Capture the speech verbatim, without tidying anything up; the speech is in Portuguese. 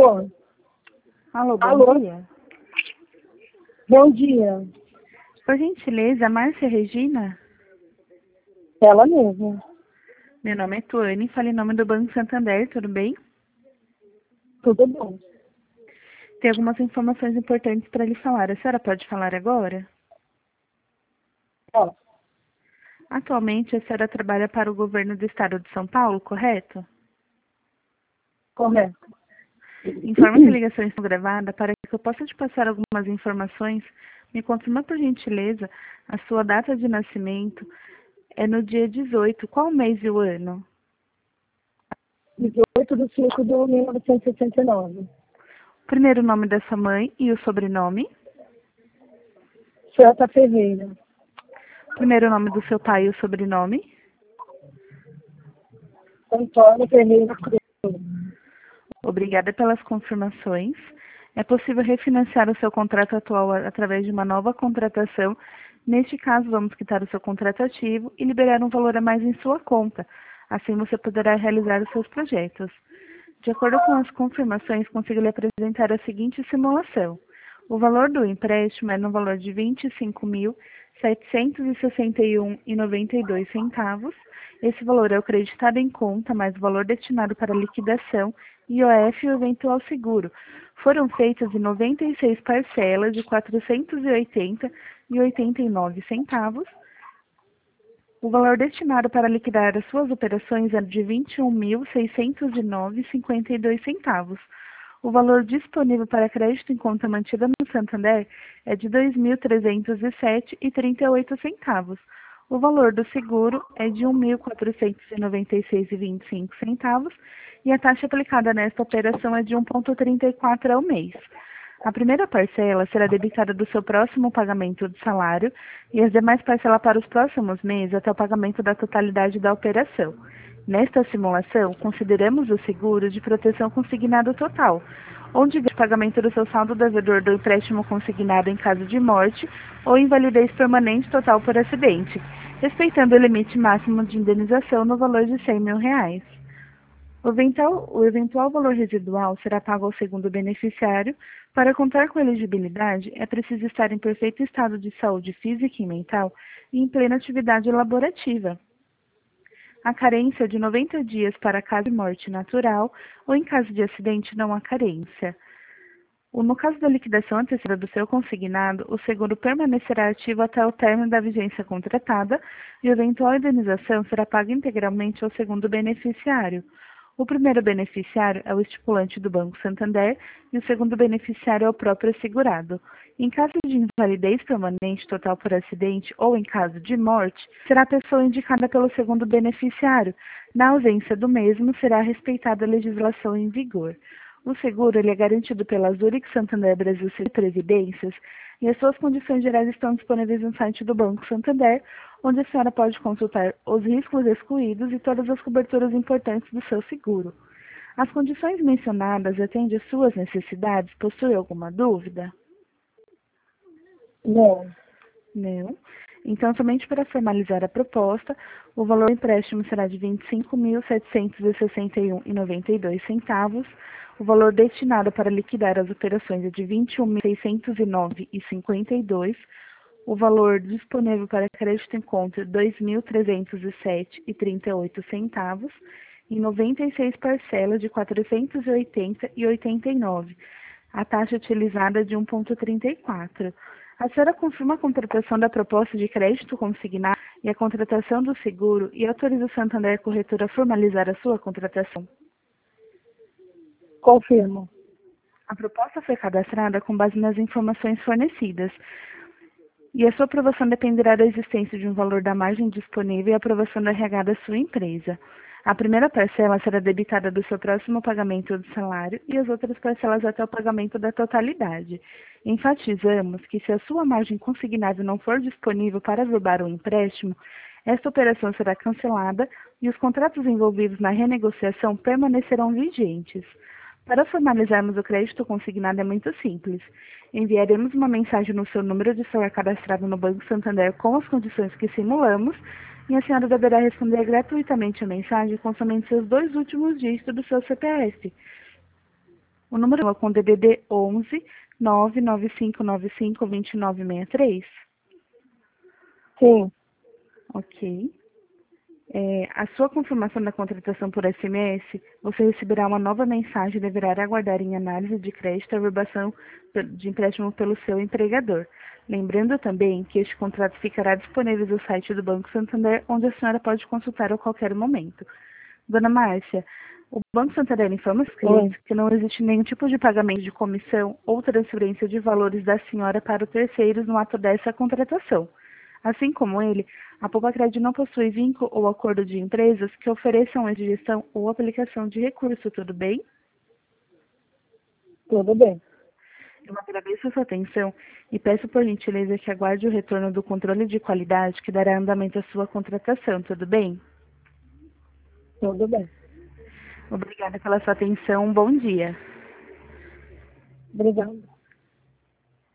Alô? Alô, bom Alô? dia. Bom dia. Por gentileza, Márcia Regina? Ela mesma. Meu nome é Tuane, falo em nome do Banco Santander, tudo bem? Tudo bom. Tem algumas informações importantes para lhe falar. A senhora pode falar agora? Ó, Atualmente, a senhora trabalha para o governo do estado de São Paulo, correto? correto. Informa que a ligação está gravada para que eu possa te passar algumas informações. Me confirma, por gentileza, a sua data de nascimento. É no dia dezoito. Qual mês e o ano? dezoito de cinco de mil novecentos e sessenta e nove. O primeiro nome da sua mãe e o sobrenome. Celta Ferreira. O primeiro nome do seu pai e o sobrenome. Antônio Ferreira Cruz. Obrigada pelas confirmações. É possível refinanciar o seu contrato atual através de uma nova contratação. Neste caso, vamos quitar o seu contrato ativo e liberar um valor a mais em sua conta. Assim, você poderá realizar os seus projetos. De acordo com as confirmações, consigo lhe apresentar a seguinte simulação. O valor do empréstimo é no valor de vinte e cinco mil, setecentos e sessenta e um reais e noventa e dois centavos. Esse valor é o creditado em conta, mais o valor destinado para liquidação, I O F e o eventual seguro. Foram feitas em noventa e seis parcelas de quatrocentos e oitenta reais e oitenta e nove centavos. O valor destinado para liquidar as suas operações é de vinte e um mil, seiscentos e nove reais e cinquenta e dois centavos. O valor disponível para crédito em conta mantida no Santander é de dois mil trezentos e sete reais e trinta e oito centavos. O valor do seguro é de um mil quatrocentos e noventa e seis reais e vinte e cinco centavos e a taxa aplicada nesta operação é de um vírgula trinta e quatro ao mês. A primeira parcela será debitada do seu próximo pagamento de salário e as demais parcelas para os próximos meses até o pagamento da totalidade da operação. Nesta simulação, consideramos o seguro de proteção consignado total, onde o pagamento do seu saldo devedor do empréstimo consignado em caso de morte ou invalidez permanente total por acidente, respeitando o limite máximo de indenização no valor de cem mil reais. O eventual, o eventual valor residual será pago ao segundo beneficiário. Para contar com elegibilidade, é preciso estar em perfeito estado de saúde física e mental e em plena atividade laborativa. A carência é de noventa dias para caso de morte natural ou em caso de acidente não há carência. O, no caso da liquidação antecedida do seu consignado, o seguro permanecerá ativo até o término da vigência contratada e a eventual indenização será paga integralmente ao segundo beneficiário. O primeiro beneficiário é o estipulante do Banco Santander e o segundo beneficiário é o próprio segurado. Em caso de invalidez permanente total por acidente ou em caso de morte, será a pessoa indicada pelo segundo beneficiário. Na ausência do mesmo, será respeitada a legislação em vigor. O seguro ele é garantido pela Zurich Santander Brasil Previdências e as suas condições gerais estão disponíveis no site do Banco Santander, onde a senhora pode consultar os riscos excluídos e todas as coberturas importantes do seu seguro. As condições mencionadas atendem às suas necessidades? Possui alguma dúvida? Não. Não. Então, somente para formalizar a proposta, o valor do empréstimo será de vinte e cinco mil, setecentos e sessenta e um reais e noventa e dois centavos. O valor destinado para liquidar as operações é de vinte e um mil, seiscentos e nove reais e cinquenta e dois centavos. O valor disponível para crédito em conta é dois mil trezentos e sete reais e trinta e oito centavos. Em noventa e seis parcelas de quatrocentos e oitenta reais e oitenta e nove centavos. A taxa utilizada é de um vírgula trinta e quatro. A senhora confirma a contratação da proposta de crédito consignado e a contratação do seguro e autoriza o Santander Corretora a formalizar a sua contratação? Confirmo. A proposta foi cadastrada com base nas informações fornecidas e a sua aprovação dependerá da existência de um valor da margem disponível e a aprovação da R H da sua empresa. A primeira parcela será debitada do seu próximo pagamento do salário e as outras parcelas até o pagamento da totalidade. Enfatizamos que se a sua margem consignável não for disponível para averbar o empréstimo, esta operação será cancelada e os contratos envolvidos na renegociação permanecerão vigentes. Para formalizarmos o crédito consignado é muito simples. Enviaremos uma mensagem no seu número de celular cadastrado no Banco Santander com as condições que simulamos e a senhora deverá responder gratuitamente a mensagem com somente seus dois últimos dígitos do seu C P F. O número é com D D D onze nove nove cinco nove cinco dois nove seis três. Sim. Ok. É, a sua confirmação da contratação por S M S, você receberá uma nova mensagem e deverá aguardar em análise de crédito a averbação de empréstimo pelo seu empregador. Lembrando também que este contrato ficará disponível no site do Banco Santander, onde a senhora pode consultar a qualquer momento. Dona Márcia, o Banco Santander informa aos clientes que não existe nenhum tipo de pagamento de comissão ou transferência de valores da senhora para os terceiros no ato dessa contratação. Assim como ele, a Poupa-Crédito não possui vínculo ou acordo de empresas que ofereçam a gestão ou aplicação de recurso, tudo bem? Tudo bem. Eu agradeço a sua atenção e peço por gentileza que aguarde o retorno do controle de qualidade que dará andamento à sua contratação, tudo bem? Tudo bem. Obrigada pela sua atenção, um bom dia. Obrigada.